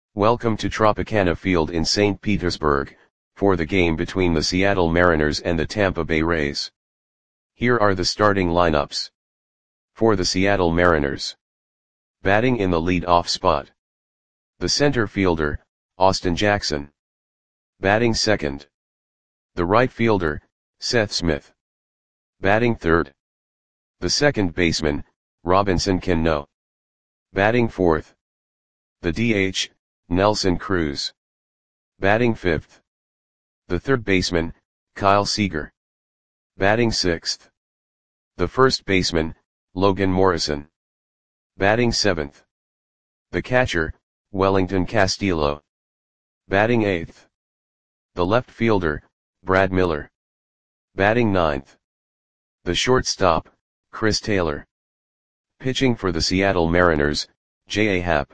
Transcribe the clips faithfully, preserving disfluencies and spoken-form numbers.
Welcome to Tropicana Field in Saint Petersburg, for the game between the Seattle Mariners and the Tampa Bay Rays. Here are the starting lineups. For the Seattle Mariners. Batting in the lead-off spot. The center fielder, Austin Jackson. Batting second. The right fielder, Seth Smith. Batting third. The second baseman, Robinson Cano. Batting fourth. The D H, Nelson Cruz. Batting fifth. The third baseman, Kyle Seager. Batting sixth. The first baseman, Logan Morrison. Batting seventh. The catcher, Wellington Castillo. Batting eighth. The left fielder, Brad Miller. Batting ninth. The shortstop, Chris Taylor. Pitching for the Seattle Mariners, J A. Happ.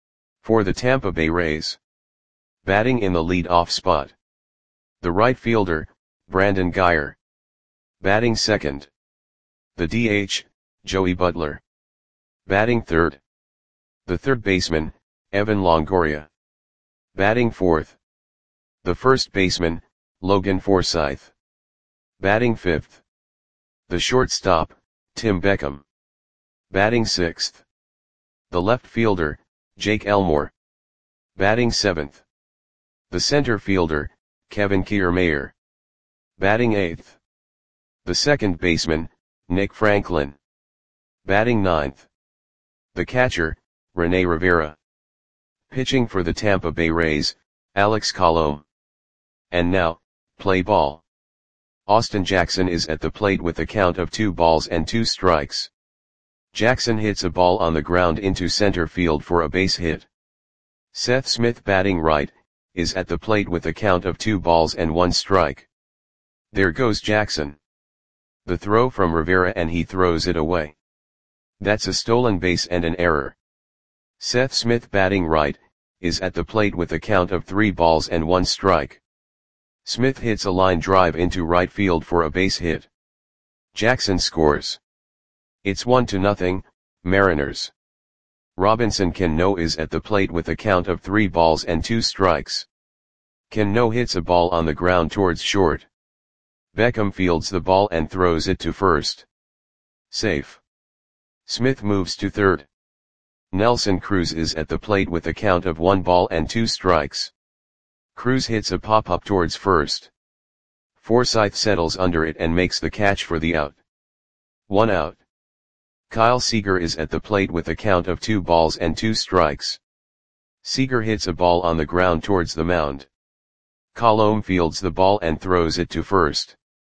For the Tampa Bay Rays. Batting in the lead-off spot. The right fielder, Brandon Guyer. Batting second. The D H, Joey Butler. Batting third. The third baseman, Evan Longoria. Batting fourth. The first baseman, Logan Forsythe. Batting fifth. The shortstop, Tim Beckham. Batting sixth. The left fielder, Jake Elmore. Batting seventh. The center fielder, Kevin Kiermaier. Batting eighth. The second baseman, Nick Franklin. Batting ninth. The catcher, Rene Rivera. Pitching for the Tampa Bay Rays, Alex Colomé. And now, play ball. Austin Jackson is at the plate with a count of two balls and two strikes. Jackson hits a ball on the ground into center field for a base hit. Seth Smith, batting right, is at the plate with a count of two balls and one strike. There goes Jackson. The throw from Rivera and he throws it away. That's a stolen base and an error. Seth Smith, batting right, is at the plate with a count of three balls and one strike. Smith hits a line drive into right field for a base hit. Jackson scores. It's one to nothing, Mariners. Robinson Cano is at the plate with a count of three balls and two strikes. Cano hits a ball on the ground towards short. Beckham fields the ball and throws it to first. Safe. Smith moves to third. Nelson Cruz is at the plate with a count of one ball and two strikes. Cruz hits a pop-up towards first. Forsythe settles under it and makes the catch for the out. One out. Kyle Seager is at the plate with a count of two balls and two strikes. Seager hits a ball on the ground towards the mound. Colomé fields the ball and throws it to first.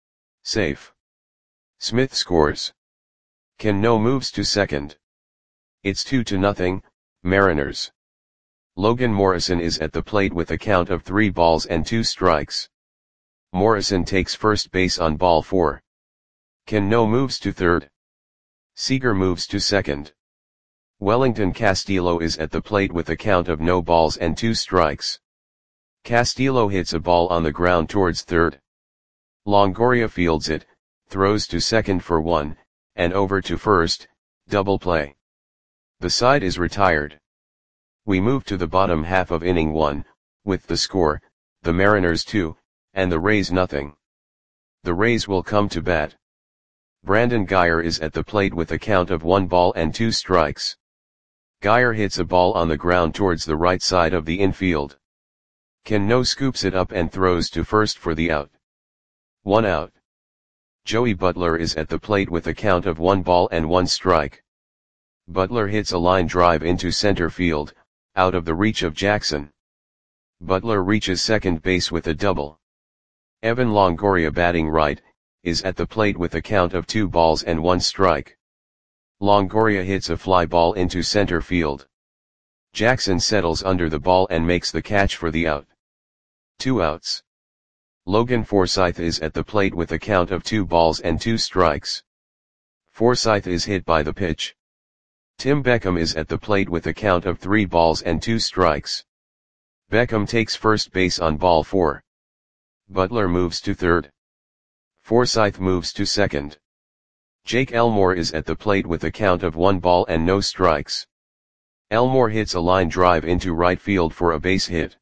Safe. Smith scores. Cano moves to second. It's two to nothing, Mariners. Logan Morrison is at the plate with a count of three balls and two strikes. Morrison takes first base on ball four. Cano moves to third. Seager moves to second. Wellington Castillo is at the plate with a count of no balls and two strikes. Castillo hits a ball on the ground towards third. Longoria fields it, throws to second for one, and over to first, double play. The side is retired. We move to the bottom half of inning one, with the score, the Mariners two, and the Rays nothing. The Rays will come to bat. Brandon Guyer is at the plate with a count of one ball and two strikes. Guyer hits a ball on the ground towards the right side of the infield. Cano scoops it up and throws to first for the out. One out. Joey Butler is at the plate with a count of one ball and one strike. Butler hits a line drive into center field, out of the reach of Jackson. Butler reaches second base with a double. Evan Longoria, batting right, is at the plate with a count of two balls and one strike. Longoria hits a fly ball into center field. Jackson settles under the ball and makes the catch for the out. Two outs. Logan Forsythe is at the plate with a count of two balls and two strikes. Forsythe is hit by the pitch. Tim Beckham is at the plate with a count of three balls and two strikes. Beckham takes first base on ball four. Butler moves to third. Forsythe moves to second. Jake Elmore is at the plate with a count of one ball and no strikes. Elmore hits a line drive into right field for a base hit.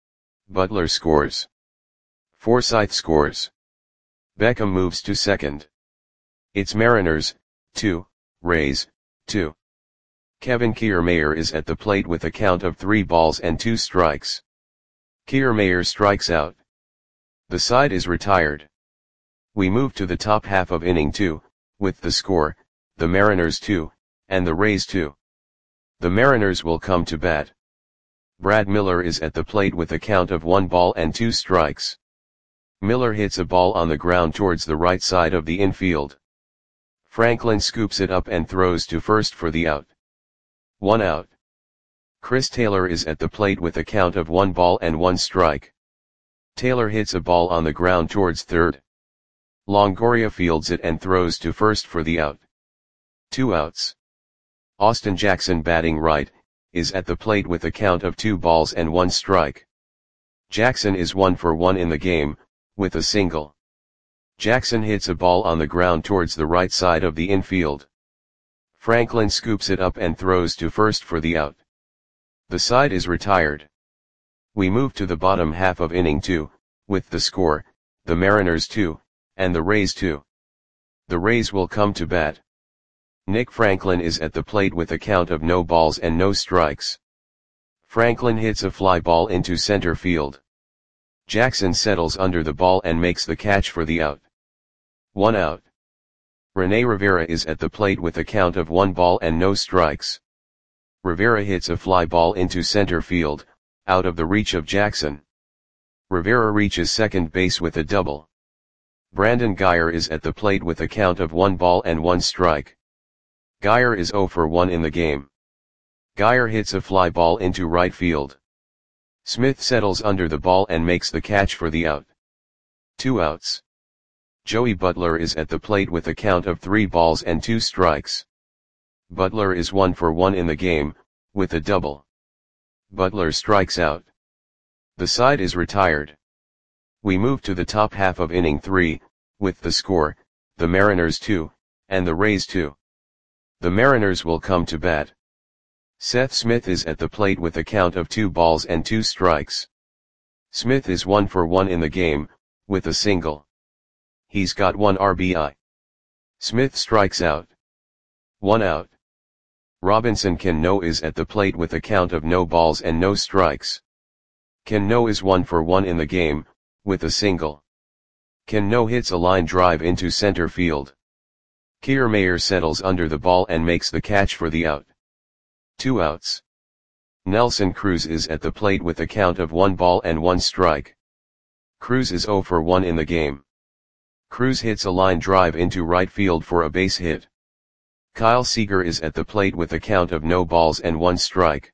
Butler scores. Forsythe scores. Beckham moves to second. It's Mariners, two, Rays, two. Kevin Kiermaier is at the plate with a count of three balls and two strikes. Kiermaier strikes out. The side is retired. We move to the top half of inning two, with the score, the Mariners two, and the Rays two. The Mariners will come to bat. Brad Miller is at the plate with a count of one ball and two strikes. Miller hits a ball on the ground towards the right side of the infield. Franklin scoops it up and throws to first for the out. One out. Chris Taylor is at the plate with a count of one ball and one strike. Taylor hits a ball on the ground towards third. Longoria fields it and throws to first for the out. Two outs. Austin Jackson, batting right, is at the plate with a count of two balls and one strike. Jackson is one for one in the game, with a single. Jackson hits a ball on the ground towards the right side of the infield. Franklin scoops it up and throws to first for the out. The side is retired. We move to the bottom half of inning two, with the score, the Mariners two, and the Rays two. The Rays will come to bat. Nick Franklin is at the plate with a count of no balls and no strikes. Franklin hits a fly ball into center field. Jackson settles under the ball and makes the catch for the out. One out. Rene Rivera is at the plate with a count of one ball and no strikes. Rivera hits a fly ball into center field, out of the reach of Jackson. Rivera reaches second base with a double. Brandon Guyer is at the plate with a count of one ball and one strike. Guyer is zero for one in the game. Guyer hits a fly ball into right field. Smith settles under the ball and makes the catch for the out. Two outs. Joey Butler is at the plate with a count of three balls and two strikes. Butler is one for one in the game, with a double. Butler strikes out. The side is retired. We move to the top half of inning three, with the score, the Mariners two, and the Rays two. The Mariners will come to bat. Seth Smith is at the plate with a count of two balls and two strikes. Smith is one for one in the game, with a single. He's got one R B I. Smith strikes out. One out. Robinson Cano is at the plate with a count of no balls and no strikes. Cano is one for one in the game, with a single. Cano hits a line drive into center field. Kiermaier settles under the ball and makes the catch for the out. Two outs. Nelson Cruz is at the plate with a count of one ball and one strike. Cruz is zero for one in the game. Cruz hits a line drive into right field for a base hit. Kyle Seager is at the plate with a count of no balls and one strike.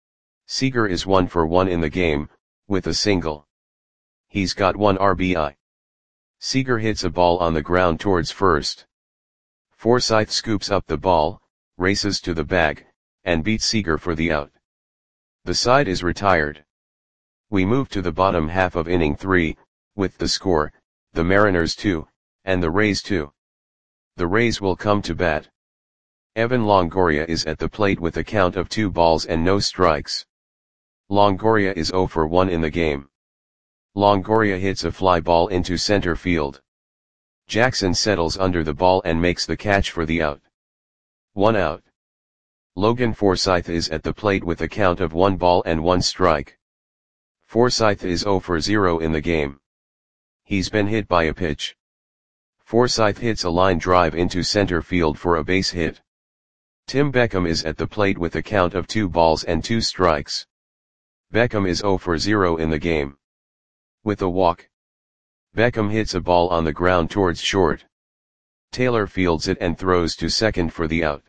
Seager is one for one in the game, with a single. He's got one R B I. Seager hits a ball on the ground towards first. Forsythe scoops up the ball, races to the bag, and beats Seager for the out. The side is retired. We move to the bottom half of inning three, with the score, the Mariners two, and the Rays two. The Rays will come to bat. Evan Longoria is at the plate with a count of two balls and no strikes. Longoria is zero for one in the game. Longoria hits a fly ball into center field. Jackson settles under the ball and makes the catch for the out. One out. Logan Forsythe is at the plate with a count of one ball and one strike. Forsythe is zero for zero in the game. He's been hit by a pitch. Forsythe hits a line drive into center field for a base hit. Tim Beckham is at the plate with a count of two balls and two strikes. Beckham is zero for zero in the game. With a walk. Beckham hits a ball on the ground towards short. Taylor fields it and throws to second for the out.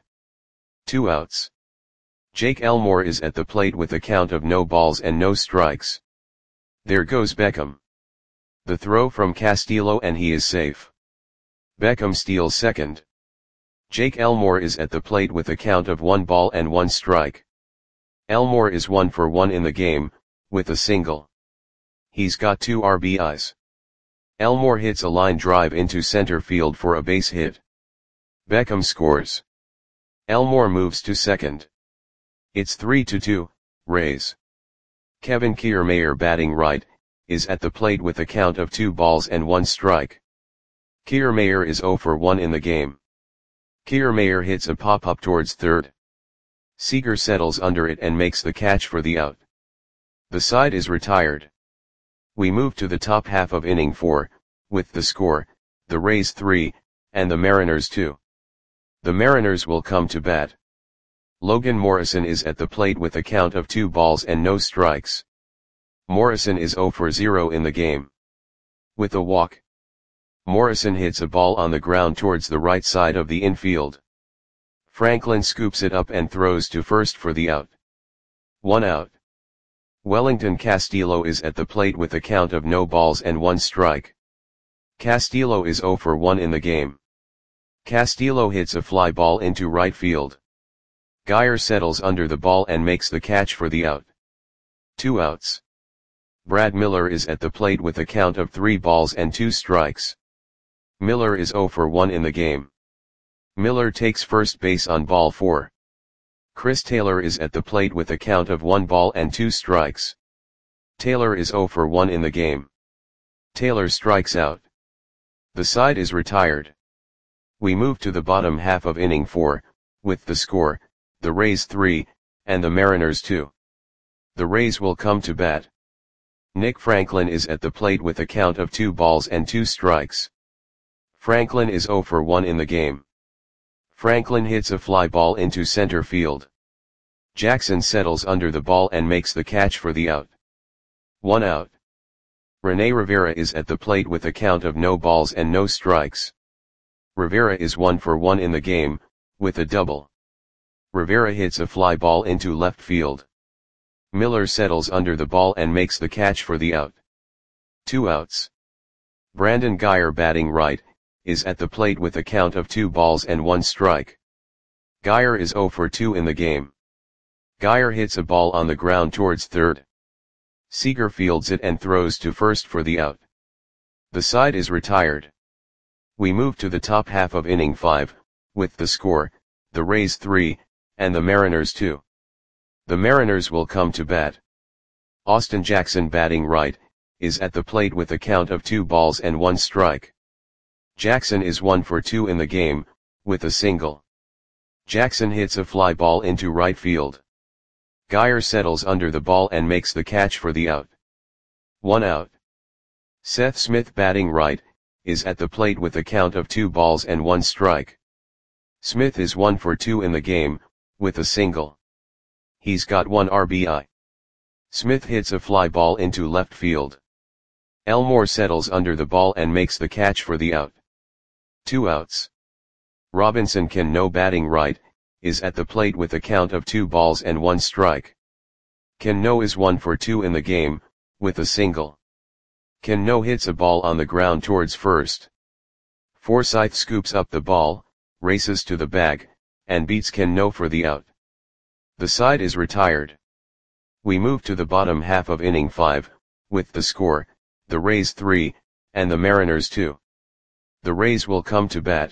Two outs. Jake Elmore is at the plate with a count of no balls and no strikes. There goes Beckham. The throw from Castillo and he is safe. Beckham steals second. Jake Elmore is at the plate with a count of one ball and one strike. Elmore is one for one in the game, with a single. He's got two R B Is. Elmore hits a line drive into center field for a base hit. Beckham scores. Elmore moves to second. It's three to two, Rays. Kevin Kiermaier batting right, is at the plate with a count of two balls and one strike. Kiermaier is oh for one in the game. Kiermaier hits a pop-up towards third. Seager settles under it and makes the catch for the out. The side is retired. We move to the top half of inning four, with the score, the Rays three, and the Mariners two. The Mariners will come to bat. Logan Morrison is at the plate with a count of two balls and no strikes. Morrison is oh for zero in the game. With a walk, Morrison hits a ball on the ground towards the right side of the infield. Franklin scoops it up and throws to first for the out. One out. Wellington Castillo is at the plate with a count of no balls and one strike. Castillo is oh for one in the game. Castillo hits a fly ball into right field. Geyer settles under the ball and makes the catch for the out. Two outs. Brad Miller is at the plate with a count of three balls and two strikes. Miller is oh for one in the game. Miller takes first base on ball four. Chris Taylor is at the plate with a count of one ball and two strikes. Taylor is oh for one in the game. Taylor strikes out. The side is retired. We move to the bottom half of inning four, with the score, the Rays three, and the Mariners two. The Rays will come to bat. Nick Franklin is at the plate with a count of two balls and two strikes. Franklin is oh for one in the game. Franklin hits a fly ball into center field. Jackson settles under the ball and makes the catch for the out. One out. Rene Rivera is at the plate with a count of no balls and no strikes. Rivera is one for one in the game, with a double. Rivera hits a fly ball into left field. Miller settles under the ball and makes the catch for the out. Two outs. Brandon Geyer batting right, is at the plate with a count of two balls and one strike. Geyer is oh for two in the game. Geyer hits a ball on the ground towards third. Seager fields it and throws to first for the out. The side is retired. We move to the top half of inning five, with the score, the Rays three, and the Mariners two. The Mariners will come to bat. Austin Jackson batting right, is at the plate with a count of two balls and one strike. Jackson is one for two in the game, with a single. Jackson hits a fly ball into right field. Geyer settles under the ball and makes the catch for the out. One out. Seth Smith batting right, is at the plate with a count of two balls and one strike. Smith is one for two in the game, with a single. He's got one R B I. Smith hits a fly ball into left field. Elmore settles under the ball and makes the catch for the out. Two outs. Robinson Cano batting right, is at the plate with a count of two balls and one strike. Cano is one for two in the game, with a single. Cano hits a ball on the ground towards first. Forsythe scoops up the ball, races to the bag, and beats Cano for the out. The side is retired. We move to the bottom half of inning five, with the score, the Rays three, and the Mariners two. The Rays will come to bat.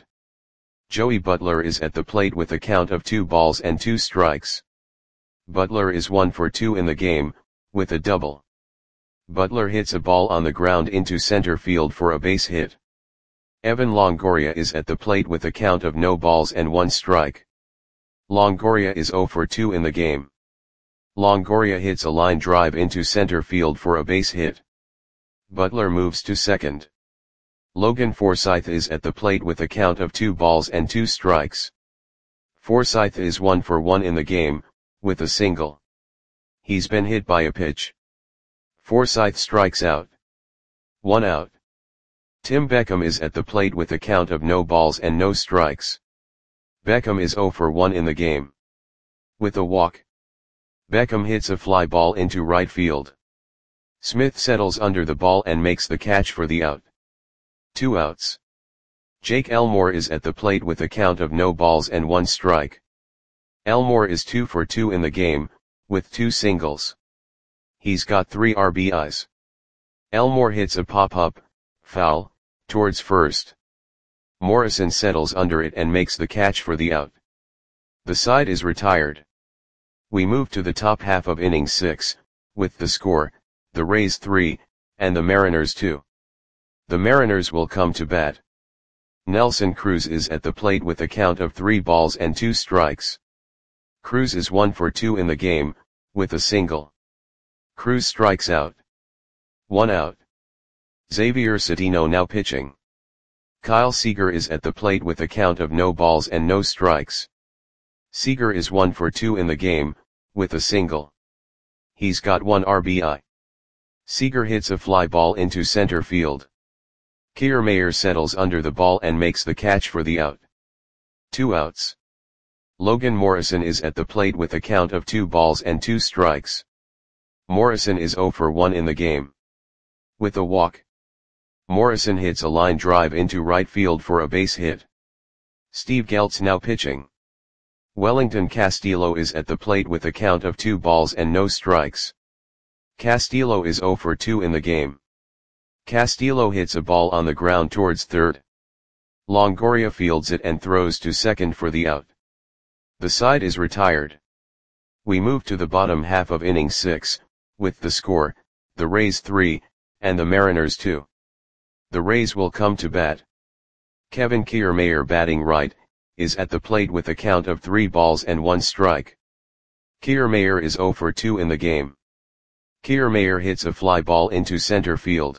Joey Butler is at the plate with a count of two balls and two strikes. Butler is one for two in the game, with a double. Butler hits a ball on the ground into center field for a base hit. Evan Longoria is at the plate with a count of no balls and one strike. Longoria is oh for two in the game. Longoria hits a line drive into center field for a base hit. Butler moves to second. Logan Forsythe is at the plate with a count of two balls and two strikes. Forsythe is one for one in the game, with a single. He's been hit by a pitch. Forsythe strikes out. One out. Tim Beckham is at the plate with a count of no balls and no strikes. Beckham is oh for one in the game. With a walk, Beckham hits a fly ball into right field. Smith settles under the ball and makes the catch for the out. Two outs. Jake Elmore is at the plate with a count of no balls and one strike. Elmore is two for two in the game, with two singles. He's got three R B Is. Elmore hits a pop-up, foul, towards first. Morrison settles under it and makes the catch for the out. The side is retired. We move to the top half of inning six, with the score, the Rays three, and the Mariners two. The Mariners will come to bat. Nelson Cruz is at the plate with a count of three balls and two strikes. Cruz is one for two in the game, with a single. Cruz strikes out. One out. Xavier Cedeno now pitching. Kyle Seager is at the plate with a count of no balls and no strikes. Seager is one for two in the game, with a single. He's got one R B I. Seager hits a fly ball into center field. Kiermaier settles under the ball and makes the catch for the out. Two outs. Logan Morrison is at the plate with a count of two balls and two strikes. Morrison is zero for one in the game. With a walk. Morrison hits a line drive into right field for a base hit. Steve Geltz now pitching. Wellington Castillo is at the plate with a count of two balls and no strikes. Castillo is zero for two in the game. Castillo hits a ball on the ground towards third. Longoria fields it and throws to second for the out. The side is retired. We move to the bottom half of inning six, with the score, the Rays three, and the Mariners two. The Rays will come to bat. Kevin Kiermaier, batting right, is at the plate with a count of three balls and one strike. Kiermaier is zero for two in the game. Kiermaier hits a fly ball into center field.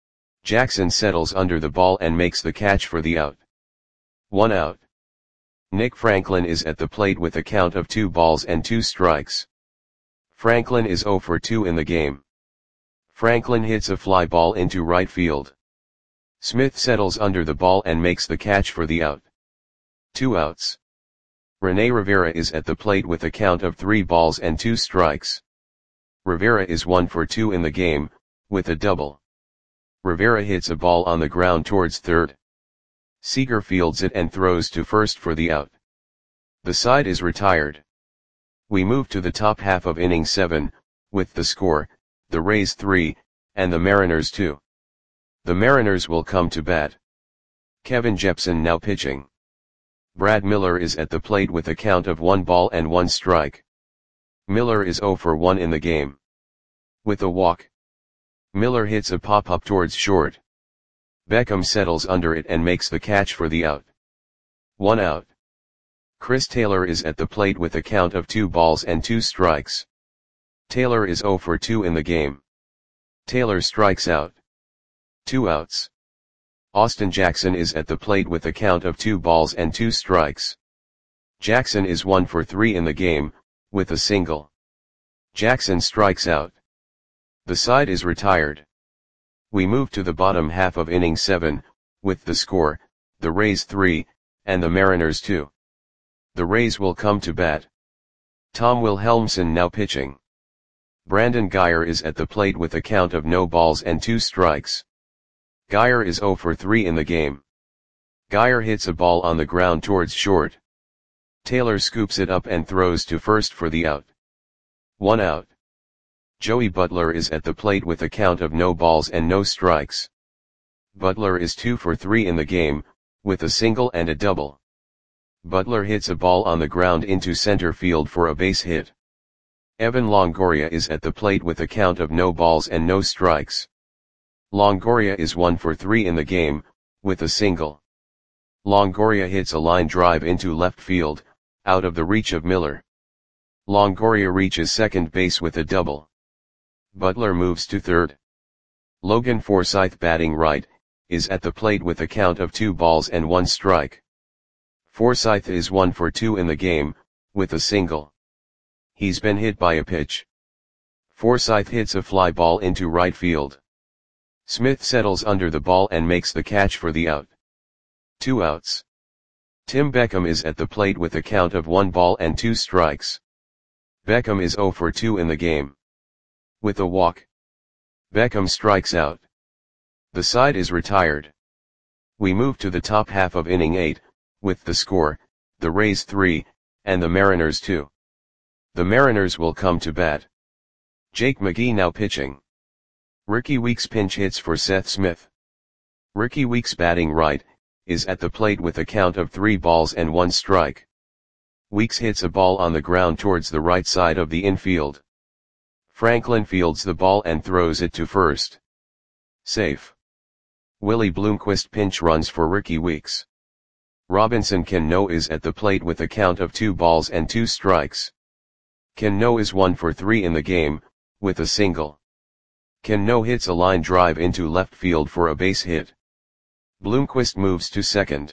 Jackson settles under the ball and makes the catch for the out. One out. Nick Franklin is at the plate with a count of two balls and two strikes. Franklin is zero for two in the game. Franklin hits a fly ball into right field. Smith settles under the ball and makes the catch for the out. Two outs. Rene Rivera is at the plate with a count of three balls and two strikes. Rivera is one for two in the game, with a double. Rivera hits a ball on the ground towards third. Seager fields it and throws to first for the out. The side is retired. We move to the top half of inning seven, with the score, the Rays three, and the Mariners two. The Mariners will come to bat. Kevin Jepson now pitching. Brad Miller is at the plate with a count of one ball and one strike. Miller is zero for one in the game. With a walk. Miller hits a pop-up towards short. Beckham settles under it and makes the catch for the out. One out. Chris Taylor is at the plate with a count of two balls and two strikes. Taylor is zero for two in the game. Taylor strikes out. Two outs. Austin Jackson is at the plate with a count of two balls and two strikes. Jackson is one for three in the game, with a single. Jackson strikes out. The side is retired. We move to the bottom half of inning seven, with the score, the Rays three, and the Mariners two. The Rays will come to bat. Tom Wilhelmsen now pitching. Brandon Guyer is at the plate with a count of no balls and two strikes. Guyer is zero for three in the game. Guyer hits a ball on the ground towards short. Taylor scoops it up and throws to first for the out. One out. Joey Butler is at the plate with a count of no balls and no strikes. Butler is two for three in the game, with a single and a double. Butler hits a ball on the ground into center field for a base hit. Evan Longoria is at the plate with a count of no balls and no strikes. Longoria is one for three in the game, with a single. Longoria hits a line drive into left field, out of the reach of Miller. Longoria reaches second base with a double. Butler moves to third. Logan Forsythe, batting right, is at the plate with a count of two balls and one strike. Forsythe is one for two in the game, with a single. He's been hit by a pitch. Forsythe hits a fly ball into right field. Smith settles under the ball and makes the catch for the out. Two outs. Tim Beckham is at the plate with a count of one ball and two strikes. Beckham is zero for two in the game. With a walk. Beckham strikes out. The side is retired. We move to the top half of inning eight, with the score, the Rays three, and the Mariners two. The Mariners will come to bat. Jake McGee now pitching. Ricky Weeks pinch hits for Seth Smith. Ricky Weeks, batting right, is at the plate with a count of three balls and one strike. Weeks hits a ball on the ground towards the right side of the infield. Franklin fields the ball and throws it to first. Safe. Willie Bloomquist pinch runs for Ricky Weeks. Robinson Cano is at the plate with a count of two balls and two strikes. Cano is one for three in the game, with a single. Cano hits a line drive into left field for a base hit. Bloomquist moves to second.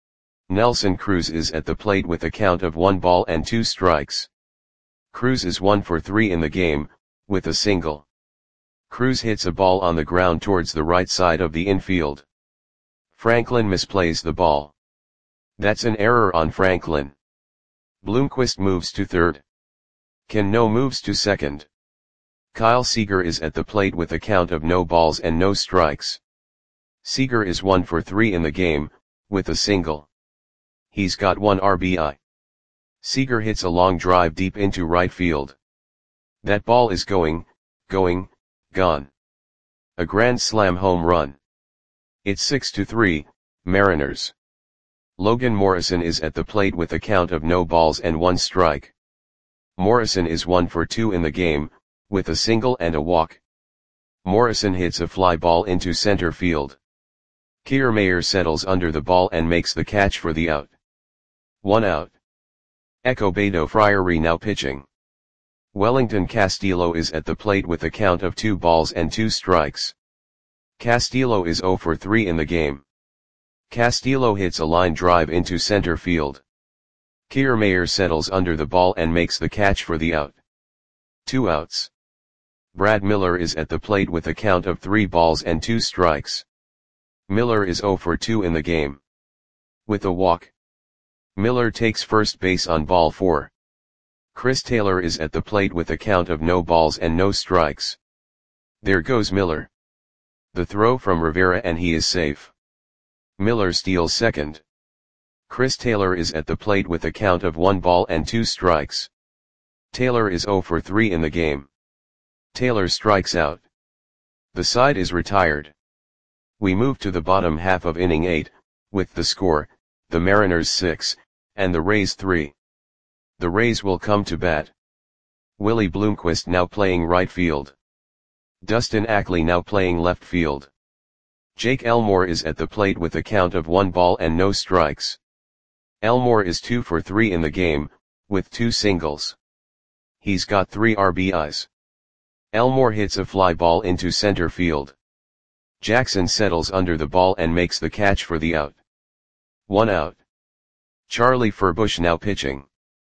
Nelson Cruz is at the plate with a count of one ball and two strikes. Cruz is one for three in the game, with a single. Cruz hits a ball on the ground towards the right side of the infield. Franklin misplays the ball. That's an error on Franklin. Bloomquist moves to third. Cano moves to second. Kyle Seager is at the plate with a count of no balls and no strikes. Seager is one for three in the game, with a single. He's got one R B I. Seager hits a long drive deep into right field. That ball is going, going, gone. A grand slam home run. It's six to three, Mariners. Logan Morrison is at the plate with a count of no balls and one strike. Morrison is one for two in the game, with a single and a walk. Morrison hits a fly ball into center field. Kiermaier settles under the ball and makes the catch for the out. One out. Escobedo Friary now pitching. Wellington Castillo is at the plate with a count of two balls and two strikes. Castillo is zero for three in the game. Castillo hits a line drive into center field. Kiermaier settles under the ball and makes the catch for the out. Two outs. Brad Miller is at the plate with a count of three balls and two strikes. Miller is zero for two in the game. With a walk. Miller takes first base on ball four. Chris Taylor is at the plate with a count of no balls and no strikes. There goes Miller. The throw from Rivera and he is safe. Miller steals second. Chris Taylor is at the plate with a count of one ball and two strikes. Taylor is zero for three in the game. Taylor strikes out. The side is retired. We move to the bottom half of inning eight, with the score, the Mariners six, and the Rays three. The Rays will come to bat. Willie Bloomquist now playing right field. Dustin Ackley now playing left field. Jake Elmore is at the plate with a count of one ball and no strikes. Elmore is two for three in the game, with two singles. He's got three R B Is. Elmore hits a fly ball into center field. Jackson settles under the ball and makes the catch for the out. One out. Charlie Furbush now pitching.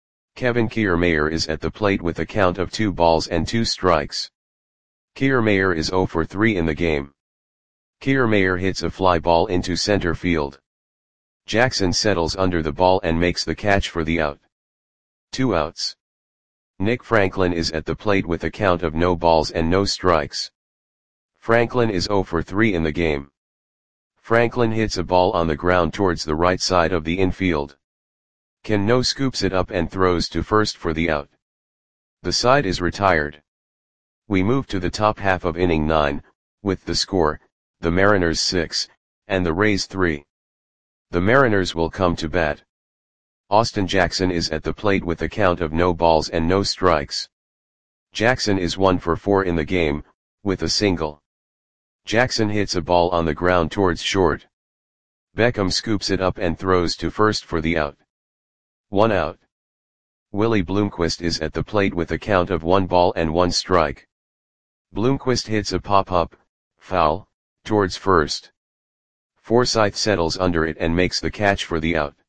Kevin Kiermaier is at the plate with a count of two balls and two strikes. Kiermaier is zero for three in the game. Kiermaier hits a fly ball into center field. Jackson settles under the ball and makes the catch for the out. Two outs. Nick Franklin is at the plate with a count of no balls and no strikes. Franklin is zero for three in the game. Franklin hits a ball on the ground towards the right side of the infield. Cano scoops it up and throws to first for the out. The side is retired. We move to the top half of inning nine, with the score, the Mariners six, and the Rays three. The Mariners will come to bat. Austin Jackson is at the plate with a count of no balls and no strikes. Jackson is one for four in the game, with a single. Jackson hits a ball on the ground towards short. Beckham scoops it up and throws to first for the out. One out. Willie Bloomquist is at the plate with a count of one ball and one strike. Bloomquist hits a pop-up, foul, towards first. Forsythe settles under it and makes the catch for the out.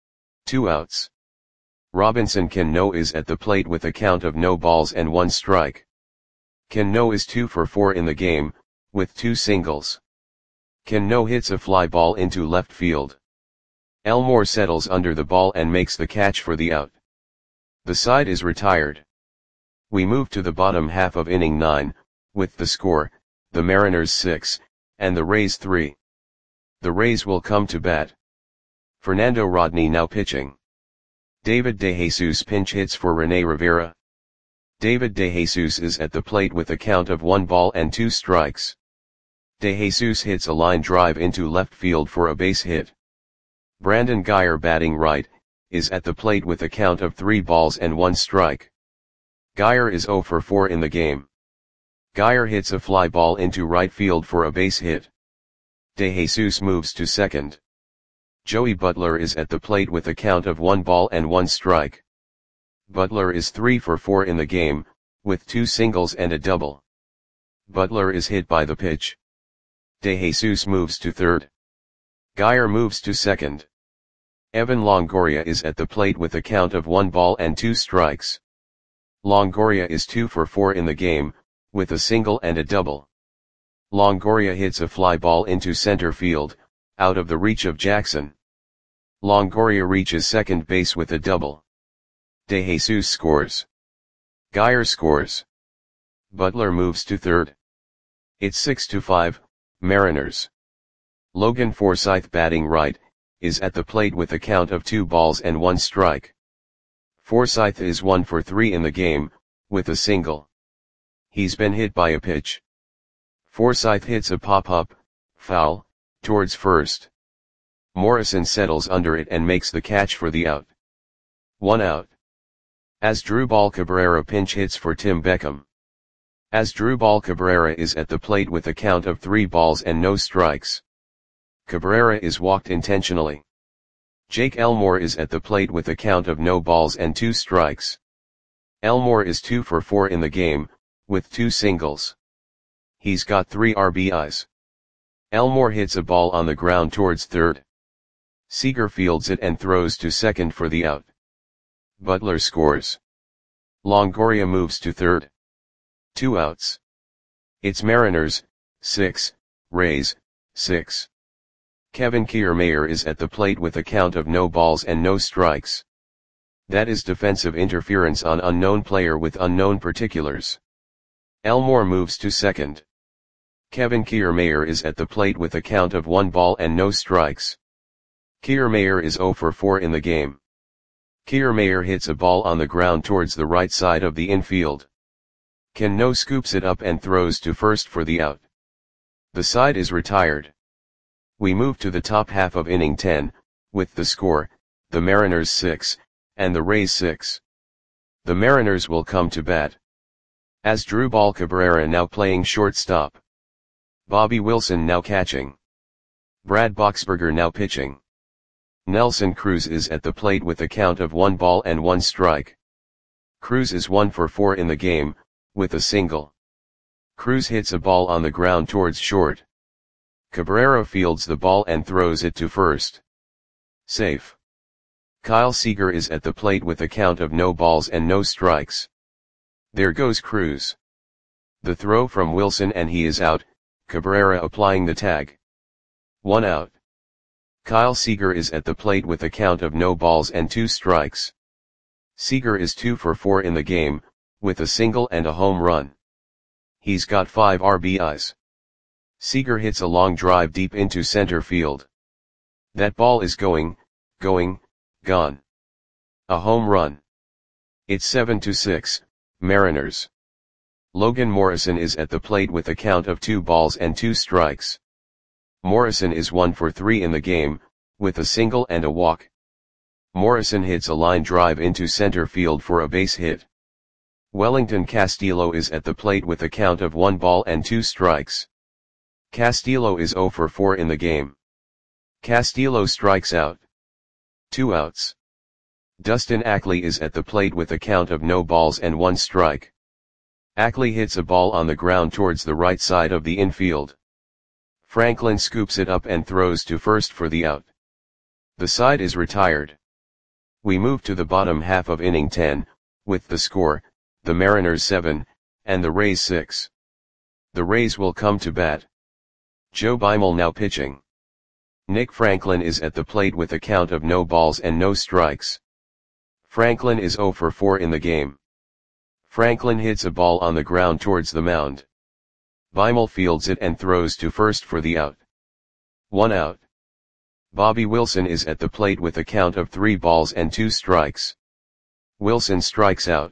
Two outs. Robinson Cano is at the plate with a count of no balls and one strike. Cano is two for four in the game, with two singles. Cano hits a fly ball into left field. Elmore settles under the ball and makes the catch for the out. The side is retired. We move to the bottom half of inning nine, with the score, the Mariners six, and the Rays three. The Rays will come to bat. Fernando Rodney now pitching. David DeJesus pinch hits for Rene Rivera. David DeJesus is at the plate with a count of one ball and two strikes. DeJesus hits a line drive into left field for a base hit. Brandon Guyer batting right, is at the plate with a count of three balls and one strike. Geyer is zero for four in the game. Geyer hits a fly ball into right field for a base hit. De Jesus moves to second. Joey Butler is at the plate with a count of one ball and one strike. Butler is three for four in the game, with two singles and a double. Butler is hit by the pitch. De Jesus moves to third. Geyer moves to second. Evan Longoria is at the plate with a count of one ball and two strikes. Longoria is two for four in the game, with a single and a double. Longoria hits a fly ball into center field, out of the reach of Jackson. Longoria reaches second base with a double. De Jesus scores. Geyer scores. Butler moves to third. It's six to five, Mariners. Logan Forsythe, batting right, is at the plate with a count of two balls and one strike. Forsythe is one for three in the game, with a single. He's been hit by a pitch. Forsythe hits a pop-up, foul, towards first. Morrison settles under it and makes the catch for the out. One out. Asdrubal Cabrera pinch hits for Tim Beckham. Asdrubal Cabrera is at the plate with a count of three balls and no strikes. Cabrera is walked intentionally. Jake Elmore is at the plate with a count of no balls and two strikes. Elmore is two for four in the game, with two singles. He's got three R B Is. Elmore hits a ball on the ground towards third. Seager fields it and throws to second for the out. Butler scores. Longoria moves to third. Two outs. It's Mariners, six, Rays, six. Kevin Kiermaier is at the plate with a count of no balls and no strikes. That is defensive interference on unknown player with unknown particulars. Elmore moves to second. Kevin Kiermaier is at the plate with a count of one ball and no strikes. Kiermaier is zero for four in the game. Kiermaier hits a ball on the ground towards the right side of the infield. Cano scoops it up and throws to first for the out. The side is retired. We move to the top half of inning ten, with the score, the Mariners six, and the Rays six. The Mariners will come to bat. Asdrubal Cabrera now playing shortstop. Bobby Wilson now catching. Brad Boxberger now pitching. Nelson Cruz is at the plate with a count of one ball and one strike. Cruz is one for four in the game, with a single. Cruz hits a ball on the ground towards short. Cabrera fields the ball and throws it to first. Safe. Kyle Seager is at the plate with a count of no balls and no strikes. There goes Cruz. The throw from Wilson and he is out, Cabrera applying the tag. One out. Kyle Seager is at the plate with a count of no balls and two strikes. Seager is two for four in the game, with a single and a home run. He's got five R B Is. Seager hits a long drive deep into center field. That ball is going, going, gone. A home run. It's seven to six, Mariners. Logan Morrison is at the plate with a count of two balls and two strikes. Morrison is one for three in the game, with a single and a walk. Morrison hits a line drive into center field for a base hit. Wellington Castillo is at the plate with a count of one ball and two strikes. Castillo is zero for four in the game. Castillo strikes out. Two outs. Dustin Ackley is at the plate with a count of no balls and one strike. Ackley hits a ball on the ground towards the right side of the infield. Franklin scoops it up and throws to first for the out. The side is retired. We move to the bottom half of inning ten, with the score, the Mariners seven, and the Rays six. The Rays will come to bat. Joe Beimel now pitching. Nick Franklin is at the plate with a count of no balls and no strikes. Franklin is zero for four in the game. Franklin hits a ball on the ground towards the mound. Beimel fields it and throws to first for the out. One out. Bobby Wilson is at the plate with a count of three balls and two strikes. Wilson strikes out.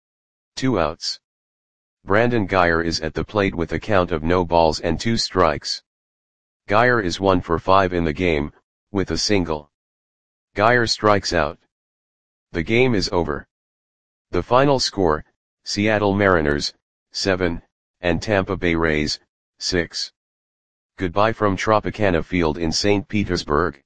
Two outs. Brandon Geyer is at the plate with a count of no balls and two strikes. Geyer is one for five in the game, with a single. Geyer strikes out. The game is over. The final score, Seattle Mariners, seven, and Tampa Bay Rays, six. Goodbye from Tropicana Field in Saint Petersburg.